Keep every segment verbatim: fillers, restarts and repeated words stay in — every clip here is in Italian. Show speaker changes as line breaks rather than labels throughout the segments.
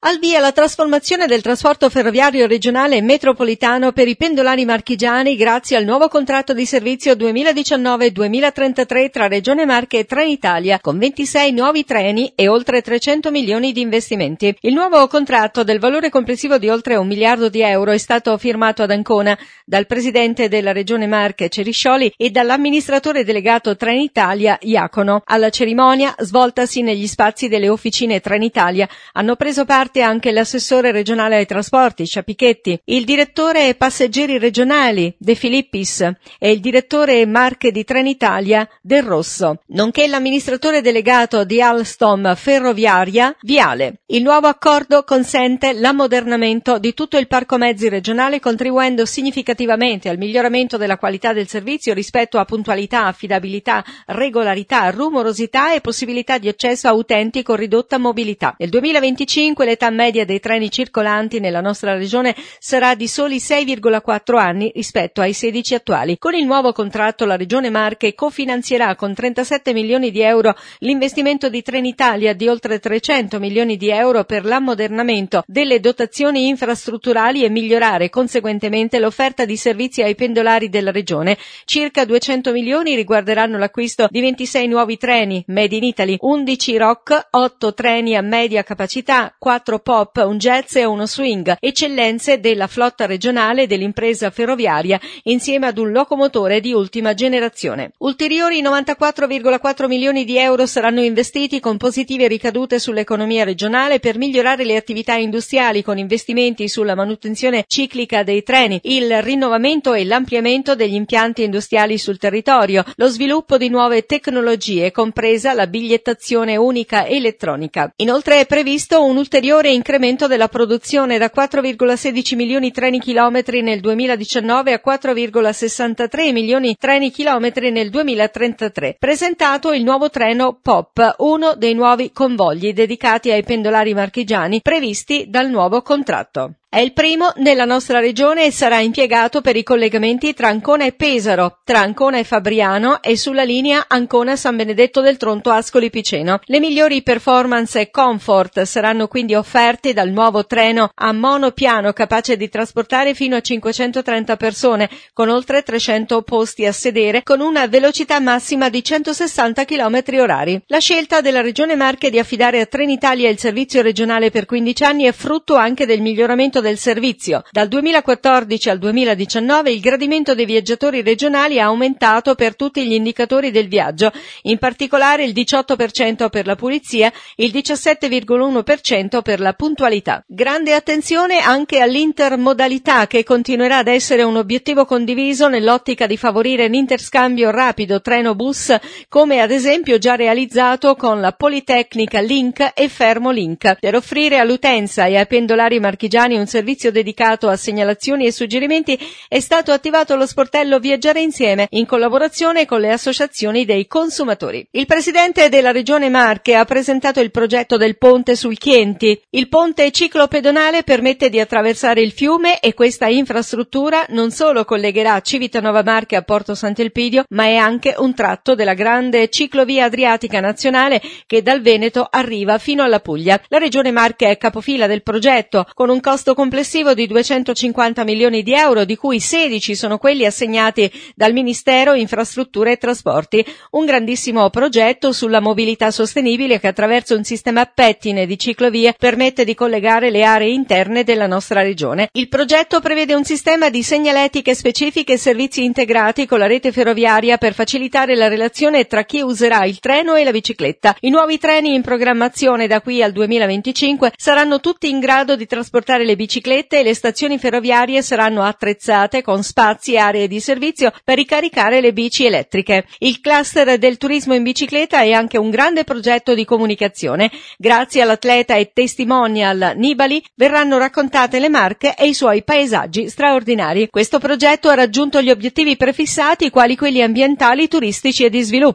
Al via la trasformazione del trasporto ferroviario regionale e metropolitano per i pendolari marchigiani grazie al nuovo contratto di servizio duemiladiciannove duemilatrentatré tra Regione Marche e Trenitalia, con ventisei nuovi treni e oltre trecento milioni di investimenti. Il nuovo contratto, del valore complessivo di oltre un miliardo di euro, è stato firmato ad Ancona dal presidente della Regione Marche Ceriscioli e dall'amministratore delegato Trenitalia Iacono. Alla cerimonia, svoltasi negli spazi delle officine Trenitalia, hanno preso parte anche l'assessore regionale ai trasporti Sciapichetti, il direttore passeggeri regionali De Filippis e il direttore Marche di Trenitalia Del Rosso, nonché l'amministratore delegato di Alstom Ferroviaria Viale. Il nuovo accordo consente l'ammodernamento di tutto il parco mezzi regionale, contribuendo significativamente al miglioramento della qualità del servizio rispetto a puntualità, affidabilità, regolarità, rumorosità e possibilità di accesso a utenti con ridotta mobilità. Nel duemilaventicinque l'età media dei treni circolanti nella nostra regione sarà di soli sei virgola quattro anni rispetto ai sedici attuali. Con il nuovo contratto la Regione Marche cofinanzierà con trentasette milioni di euro l'investimento di Trenitalia di oltre trecento milioni di euro per l'ammodernamento delle dotazioni infrastrutturali e migliorare conseguentemente l'offerta di servizi ai pendolari della regione. Circa duecento milioni riguarderanno l'acquisto di ventisei nuovi treni Made in Italy, undici R O C, otto treni a media capacità, quattro pop, un jazz e uno swing, eccellenze della flotta regionale dell'impresa ferroviaria insieme ad un locomotore di ultima generazione. Ulteriori novantaquattro virgola quattro milioni di euro saranno investiti con positive ricadute sull'economia regionale per migliorare le attività industriali, con investimenti sulla manutenzione ciclica dei treni, il rinnovamento e l'ampliamento degli impianti industriali sul territorio, lo sviluppo di nuove tecnologie, compresa la bigliettazione unica elettronica. Inoltre è previsto un ulteriore incremento della produzione da quattro virgola sedici milioni treni chilometri nel duemiladiciannove a quattro virgola sessantatré milioni treni chilometri nel duemilatrentatré. Presentato il nuovo treno P O P, uno dei nuovi convogli dedicati ai pendolari marchigiani previsti dal nuovo contratto. È il primo nella nostra regione e sarà impiegato per i collegamenti tra Ancona e Pesaro, tra Ancona e Fabriano e sulla linea Ancona-San Benedetto del Tronto-Ascoli Piceno. Le migliori performance e comfort saranno quindi offerte dal nuovo treno a monopiano, capace di trasportare fino a cinquecentotrenta persone, con oltre trecento posti a sedere, con una velocità massima di centosessanta chilometri orari. La scelta della Regione Marche di affidare a Trenitalia il servizio regionale per quindici anni è frutto anche del miglioramento del servizio. Dal duemilaquattordici al duemiladiciannove il gradimento dei viaggiatori regionali ha aumentato per tutti gli indicatori del viaggio, in particolare il diciotto per cento per la pulizia, il diciassette virgola uno per cento per la puntualità. Grande attenzione anche all'intermodalità, che continuerà ad essere un obiettivo condiviso nell'ottica di favorire l'interscambio rapido treno-bus, come ad esempio già realizzato con la Politecnica Link e Fermo Link. Per offrire all'utenza e ai pendolari marchigiani un servizio dedicato a segnalazioni e suggerimenti è stato attivato lo sportello Viaggiare Insieme in collaborazione con le associazioni dei consumatori. Il presidente della Regione Marche ha presentato il progetto del ponte sul Chienti. Il ponte ciclopedonale permette di attraversare il fiume e questa infrastruttura non solo collegherà Civitanova Marche a Porto Sant'Elpidio, ma è anche un tratto della grande ciclovia adriatica nazionale che dal Veneto arriva fino alla Puglia. La Regione Marche è capofila del progetto, con un costo complessivo di duecentocinquanta milioni di euro, di cui sedici sono quelli assegnati dal Ministero Infrastrutture e Trasporti. Un grandissimo progetto sulla mobilità sostenibile che attraverso un sistema a pettine di ciclovie permette di collegare le aree interne della nostra regione. Il progetto prevede un sistema di segnaletiche specifiche e servizi integrati con la rete ferroviaria per facilitare la relazione tra chi userà il treno e la bicicletta. I nuovi treni in programmazione da qui al duemilaventicinque saranno tutti in grado di trasportare le biciclette e le stazioni ferroviarie saranno attrezzate con spazi e aree di servizio per ricaricare le bici elettriche. Il cluster del turismo in bicicletta è anche un grande progetto di comunicazione. Grazie all'atleta e testimonial Nibali verranno raccontate le Marche e i suoi paesaggi straordinari. Questo progetto ha raggiunto gli obiettivi prefissati, quali quelli ambientali, turistici e di sviluppo.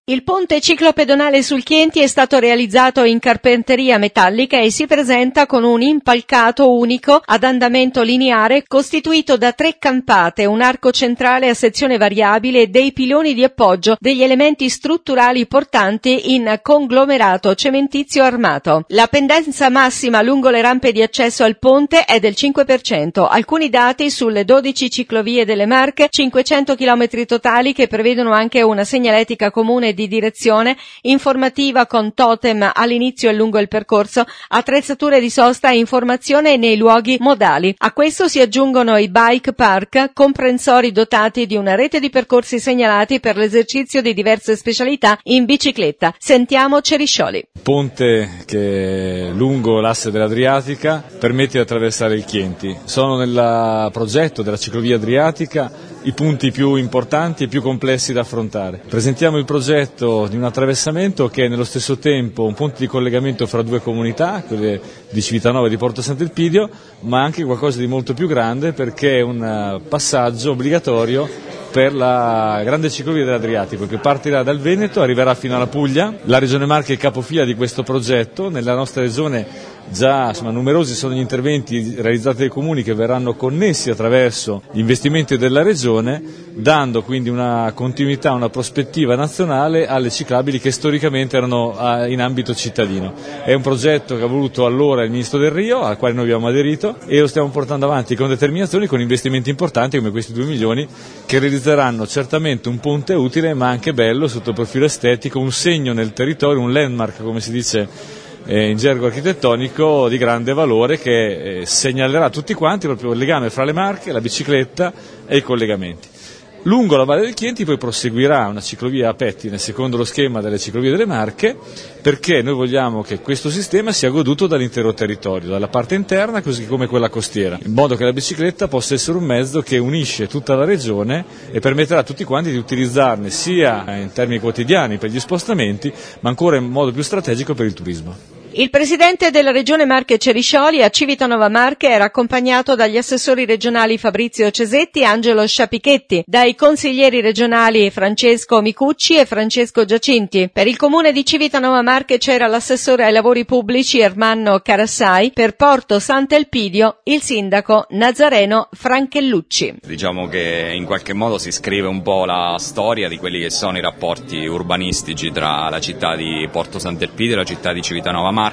Il ponte ciclopedonale sul Chienti è stato realizzato in carpenteria metallica e si presenta con un impalcato unico ad andamento lineare costituito da tre campate, un arco centrale a sezione variabile e dei piloni di appoggio degli elementi strutturali portanti in conglomerato cementizio armato. La pendenza massima lungo le rampe di accesso al ponte è del cinque per cento. Alcuni dati sulle dodici ciclovie delle Marche, cinquecento chilometri totali che prevedono anche una segnaletica comune di direzione, informativa con totem all'inizio e lungo il percorso, attrezzature di sosta e informazione nei luoghi modali. A questo si aggiungono i bike park, comprensori dotati di una rete di percorsi segnalati per l'esercizio di diverse specialità in bicicletta. Sentiamo Ceriscioli.
Ponte che lungo l'asse dell'Adriatica permette di attraversare il Chienti. Sono nel progetto della ciclovia adriatica i punti più importanti e più complessi da affrontare. Presentiamo il progetto di un attraversamento che è nello stesso tempo un punto di collegamento fra due comunità, quelle di Civitanova e di Porto Sant'Elpidio, ma anche qualcosa di molto più grande perché è un passaggio obbligatorio per la grande ciclovia dell'Adriatico che partirà dal Veneto, arriverà fino alla Puglia. La Regione Marche è capofila di questo progetto. Nella nostra regione già insomma, numerosi sono gli interventi realizzati dai comuni che verranno connessi attraverso gli investimenti della regione, dando quindi una continuità, una prospettiva nazionale alle ciclabili che storicamente erano in ambito cittadino. È un progetto che ha voluto allora il Ministro Del Rio, al quale noi abbiamo aderito, e lo stiamo portando avanti con determinazione, con investimenti importanti come questi due milioni che realizzeranno certamente un ponte utile ma anche bello sotto il profilo estetico, un segno nel territorio, un landmark come si dice in gergo architettonico di grande valore che eh, segnalerà tutti quanti proprio il legame fra le Marche, la bicicletta e i collegamenti. Lungo la Valle del Chienti poi proseguirà una ciclovia a pettine secondo lo schema delle ciclovie delle Marche, perché noi vogliamo che questo sistema sia goduto dall'intero territorio, dalla parte interna così come quella costiera, in modo che la bicicletta possa essere un mezzo che unisce tutta la regione e permetterà a tutti quanti di utilizzarne sia in termini quotidiani per gli spostamenti, ma ancora in modo più strategico per il turismo.
Il presidente della Regione Marche Ceriscioli a Civitanova Marche era accompagnato dagli assessori regionali Fabrizio Cesetti e Angelo Sciapichetti, dai consiglieri regionali Francesco Micucci e Francesco Giacinti. Per il comune di Civitanova Marche c'era l'assessore ai lavori pubblici Ermanno Carassai, per Porto Sant'Elpidio il sindaco Nazareno Franchellucci.
Diciamo che in qualche modo si scrive un po' la storia di quelli che sono i rapporti urbanistici tra la città di Porto Sant'Elpidio e la città di Civitanova Marche.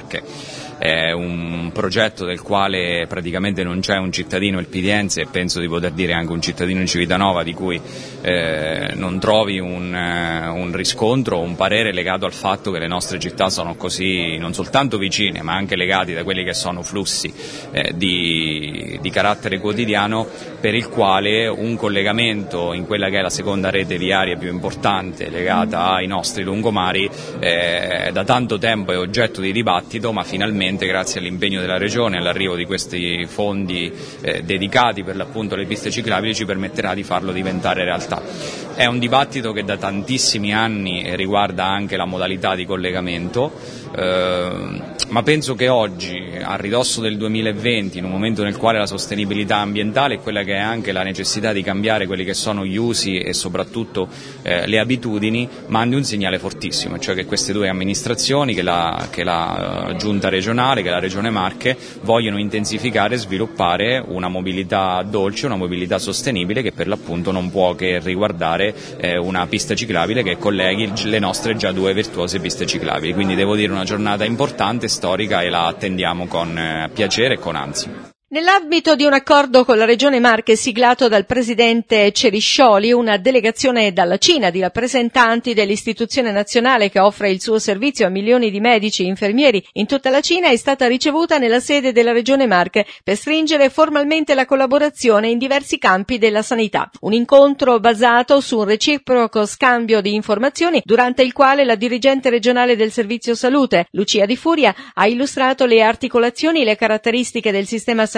È un progetto del quale praticamente non c'è un cittadino elpidiense e penso di poter dire anche un cittadino di Civitanova di cui eh, non trovi un, uh, un riscontro o un parere legato al fatto che le nostre città sono così non soltanto vicine ma anche legati da quelli che sono flussi eh, di, di carattere quotidiano, per il quale un collegamento in quella che è la seconda rete viaria più importante legata ai nostri lungomari eh, da tanto tempo è oggetto di dibattito, ma finalmente grazie all'impegno della Regione e all'arrivo di questi fondi eh, dedicati per l'appunto alle piste ciclabili ci permetterà di farlo diventare realtà. È un dibattito che da tantissimi anni riguarda anche la modalità di collegamento, eh, ma penso che oggi, a ridosso del duemilaventi, in un momento nel quale la sostenibilità ambientale e quella che è anche la necessità di cambiare quelli che sono gli usi e soprattutto eh, le abitudini, mandi un segnale fortissimo, cioè che queste due amministrazioni, che la, che la uh, giunta regionale, che la Regione Marche, vogliono intensificare e sviluppare una mobilità dolce, una mobilità sostenibile che per l'appunto non può che riguardare eh, una pista ciclabile che colleghi le nostre già due virtuose piste ciclabili. Quindi devo dire una giornata importante, storica, e la attendiamo con eh, piacere e con ansia.
Nell'ambito di un accordo con la Regione Marche siglato dal presidente Ceriscioli, una delegazione dalla Cina di rappresentanti dell'istituzione nazionale che offre il suo servizio a milioni di medici e infermieri in tutta la Cina è stata ricevuta nella sede della Regione Marche per stringere formalmente la collaborazione in diversi campi della sanità. Un incontro basato su un reciproco scambio di informazioni durante il quale la dirigente regionale del Servizio Salute, Lucia Di Furia, ha illustrato le articolazioni e le caratteristiche del sistema sanitario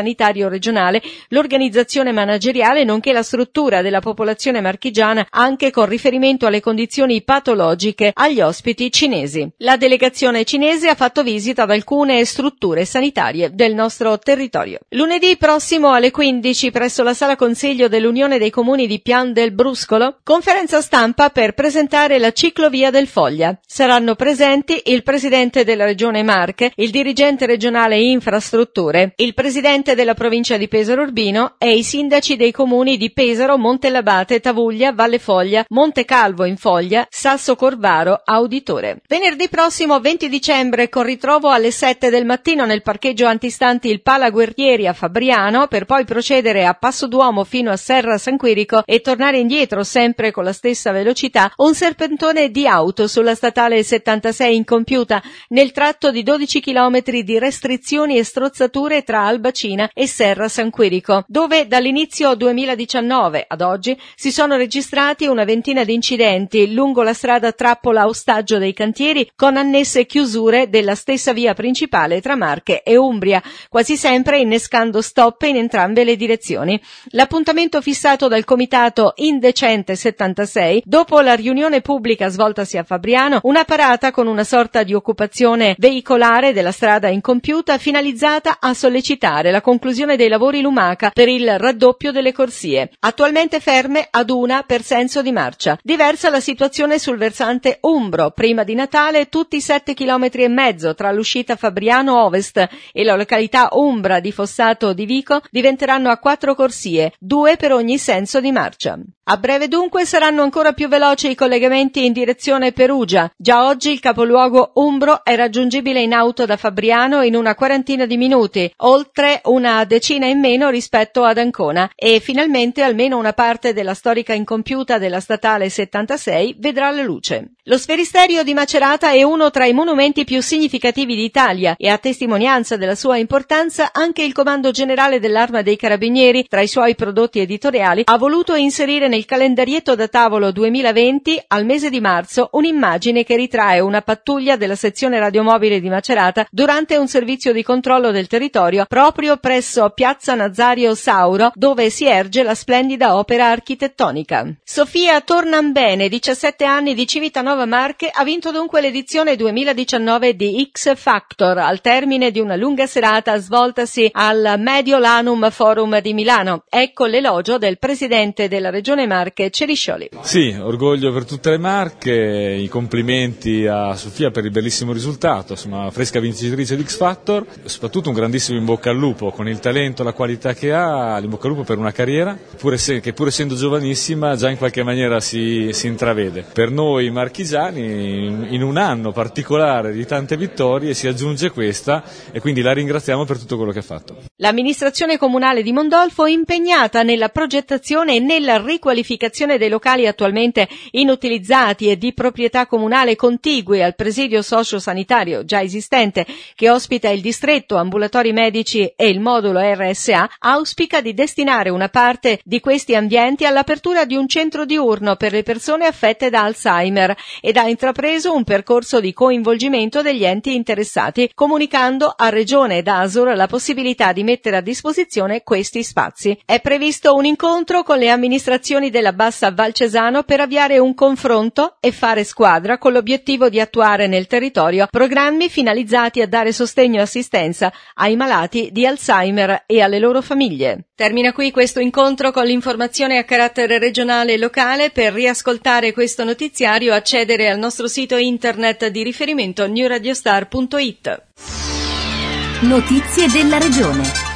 sanitario regionale, l'organizzazione manageriale nonché la struttura della popolazione marchigiana anche con riferimento alle condizioni patologiche agli ospiti cinesi. La delegazione cinese ha fatto visita ad alcune strutture sanitarie del nostro territorio. Lunedì prossimo alle quindici presso la sala consiglio dell'Unione dei Comuni di Pian del Bruscolo, conferenza stampa per presentare la ciclovia del Foglia. Saranno presenti il presidente della Regione Marche, il dirigente regionale infrastrutture, il presidente della provincia di Pesaro Urbino e i sindaci dei comuni di Pesaro, Montellabate, Tavuglia, Valle Foglia, Montecalvo in Foglia, Sasso Corvaro, Auditore. Venerdì prossimo venti dicembre con ritrovo alle sette del mattino nel parcheggio antistanti il Pala Guerrieri a Fabriano, per poi procedere a Passo Duomo fino a Serra San Quirico e tornare indietro sempre con la stessa velocità, un serpentone di auto sulla statale settantasei incompiuta nel tratto di dodici chilometri di restrizioni e strozzature tra Albacina e Serra San Quirico, dove dall'inizio duemiladiciannove ad oggi si sono registrati una ventina di incidenti lungo la strada Trappola Ostaggio dei Cantieri con annesse chiusure della stessa via principale tra Marche e Umbria, quasi sempre innescando stop in entrambe le direzioni. L'appuntamento fissato dal comitato Indecente settantasei, dopo la riunione pubblica svoltasi a Fabriano, una parata con una sorta di occupazione veicolare della strada incompiuta finalizzata a sollecitare la conclusione dei lavori lumaca per il raddoppio delle corsie, attualmente ferme ad una per senso di marcia. Diversa la situazione sul versante umbro. Prima di Natale tutti i sette chilometri e mezzo tra l'uscita Fabriano Ovest e la località Umbra di Fossato di Vico diventeranno a quattro corsie, due per ogni senso di marcia. A breve dunque saranno ancora più veloci i collegamenti in direzione Perugia. Già oggi il capoluogo umbro è raggiungibile in auto da Fabriano in una quarantina di minuti, oltre una decina in meno rispetto ad Ancona, e finalmente almeno una parte della storica incompiuta della statale settantasei vedrà la luce. Lo Sferisterio di Macerata è uno tra i monumenti più significativi d'Italia e a testimonianza della sua importanza anche il Comando Generale dell'Arma dei Carabinieri, tra i suoi prodotti editoriali, ha voluto inserire nel calendarietto da tavolo duemilaventi al mese di marzo un'immagine che ritrae una pattuglia della sezione radiomobile di Macerata durante un servizio di controllo del territorio proprio presso Piazza Nazario Sauro, dove si erge la splendida opera architettonica. Sofia Tornambene, diciassette anni, di Civitanova Marche, ha vinto dunque l'edizione duemiladiciannove di X Factor al termine di una lunga serata svoltasi al Mediolanum Forum di Milano. Ecco l'elogio del presidente della Regione Marche, Ceriscioli.
Sì, orgoglio per tutte le Marche, i complimenti a Sofia per il bellissimo risultato, insomma, fresca vincitrice di X Factor, soprattutto un grandissimo in bocca al lupo, con il talento, la qualità che ha, in bocca al lupo per una carriera, pur ess- che pur essendo giovanissima già in qualche maniera si, si intravede. Per noi marchigiani in, in un anno particolare di tante vittorie si aggiunge questa e quindi la ringraziamo per tutto quello che ha fatto.
L'amministrazione comunale di Mondolfo è impegnata nella progettazione e nella riqualificazione dei locali attualmente inutilizzati e di proprietà comunale contigui al presidio socio-sanitario già esistente che ospita il distretto, ambulatori medici e il modulo R S A. Auspica di destinare una parte di questi ambienti all'apertura di un centro diurno per le persone affette da Alzheimer ed ha intrapreso un percorso di coinvolgimento degli enti interessati, comunicando a Regione ed A S U R la possibilità di mettere a disposizione questi spazi. È previsto un incontro con le amministrazioni della Bassa Valcesano per avviare un confronto e fare squadra con l'obiettivo di attuare nel territorio programmi finalizzati a dare sostegno e assistenza ai malati di Alzheimer e alle loro famiglie. Termina qui questo incontro con l'informazione a carattere regionale e locale. Per riascoltare questo notiziario accedere al nostro sito internet di riferimento new radio star punto it.
Notizie della regione.